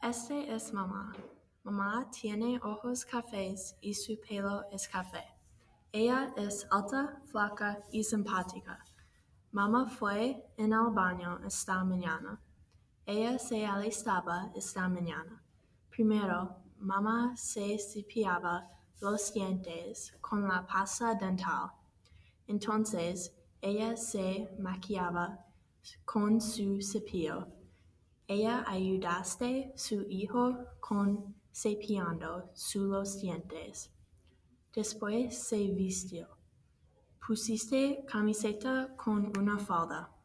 Este es mamá. Mamá tiene ojos cafés y su pelo es café. Ella es alta, flaca y simpática. Mamá fue en el baño esta mañana. Ella se alistaba esta mañana. Primero, mamá se cepillaba los dientes con la pasta dental. Entonces, ella se maquillaba con su cepillo. Ella ayudaste su hijo con cepillando los dientes. Después se vistió. Pusiste camiseta con una falda.